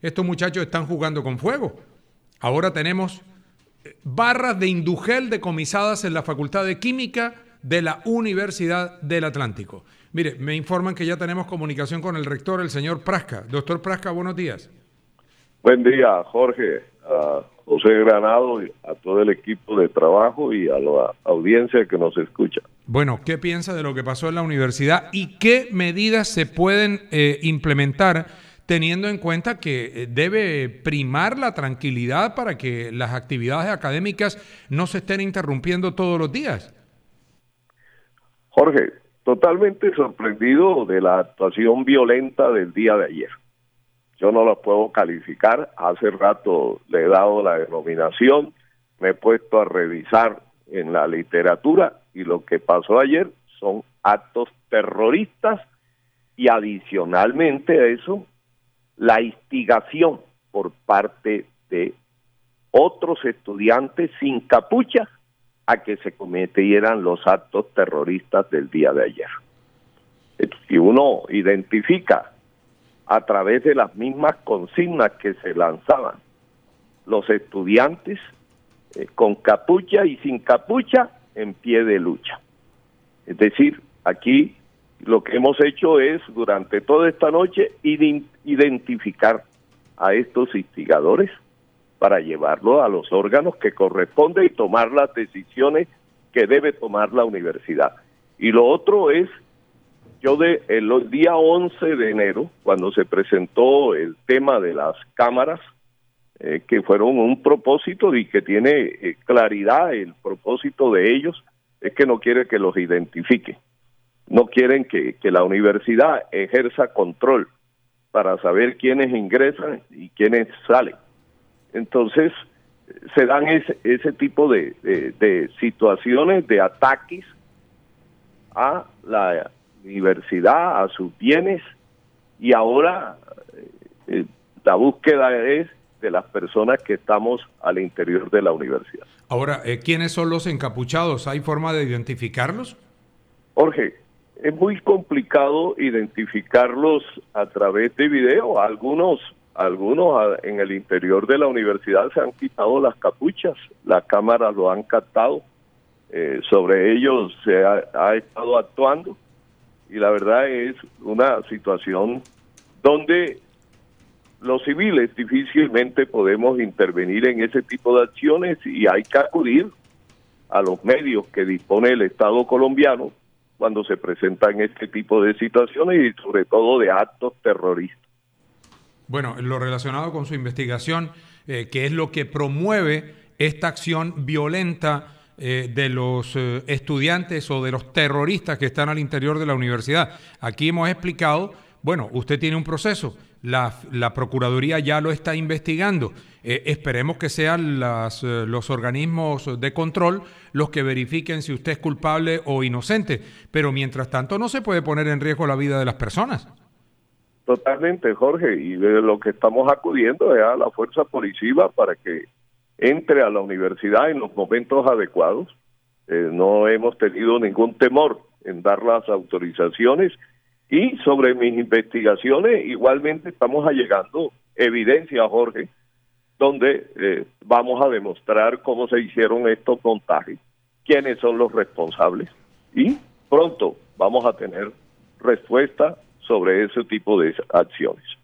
Estos muchachos están jugando con fuego. Ahora tenemos barras de indugel decomisadas en la Facultad de Química de la Universidad del Atlántico. Mire, me informan que ya tenemos comunicación con el rector, el señor Prasca. Doctor Prasca, buenos días. Buen día, Jorge, a José Granado, a todo el equipo de trabajo y a la audiencia que nos escucha. Bueno, ¿qué piensa de lo que pasó en la universidad y qué medidas se pueden implementar teniendo en cuenta que debe primar la tranquilidad para que las actividades académicas no se estén interrumpiendo todos los días? Jorge, totalmente sorprendido de la actuación violenta del día de ayer. Yo no la puedo calificar, hace rato le he dado la denominación, me he puesto a revisar en la literatura y lo que pasó ayer son actos terroristas y adicionalmente a eso, la instigación por parte de otros estudiantes sin capucha a que se cometieran los actos terroristas del día de ayer. Si uno identifica a través de las mismas consignas que se lanzaban los estudiantes con capucha y sin capucha en pie de lucha. Es decir, aquí lo que hemos hecho es durante toda esta noche identificar a estos instigadores para llevarlo a los órganos que corresponden y tomar las decisiones que debe tomar la universidad. Y lo otro es, el día 11 de enero, cuando se presentó el tema de las cámaras, que fueron un propósito y que tiene claridad, el propósito de ellos es que no quiere que los identifique, no quieren que la universidad ejerza control para saber quiénes ingresan y quiénes salen. Entonces, se dan ese tipo de situaciones, de ataques a la universidad, a sus bienes, y ahora la búsqueda es de las personas que estamos al interior de la universidad. Ahora, ¿quiénes son los encapuchados? ¿Hay forma de identificarlos? Jorge, es muy complicado identificarlos a través de video. Algunos en el interior de la universidad se han quitado las capuchas, las cámaras lo han captado, sobre ellos se ha estado actuando, y la verdad es una situación donde los civiles difícilmente podemos intervenir en ese tipo de acciones y hay que acudir a los medios que dispone el Estado colombiano cuando se presentan este tipo de situaciones y sobre todo de actos terroristas. Bueno, lo relacionado con su investigación, ¿qué es lo que promueve esta acción violenta de los estudiantes o de los terroristas que están al interior de la universidad? Aquí hemos explicado, bueno, usted tiene un proceso, la Procuraduría ya lo está investigando, esperemos que sean los organismos de control los que verifiquen si usted es culpable o inocente, pero mientras tanto no se puede poner en riesgo la vida de las personas. Totalmente, Jorge, y de lo que estamos acudiendo es a la fuerza policiva para que entre a la universidad en los momentos adecuados. No hemos tenido ningún temor en dar las autorizaciones y sobre mis investigaciones igualmente estamos allegando evidencia, Jorge, donde vamos a demostrar cómo se hicieron estos montajes, quiénes son los responsables y pronto vamos a tener respuesta sobre ese tipo de acciones.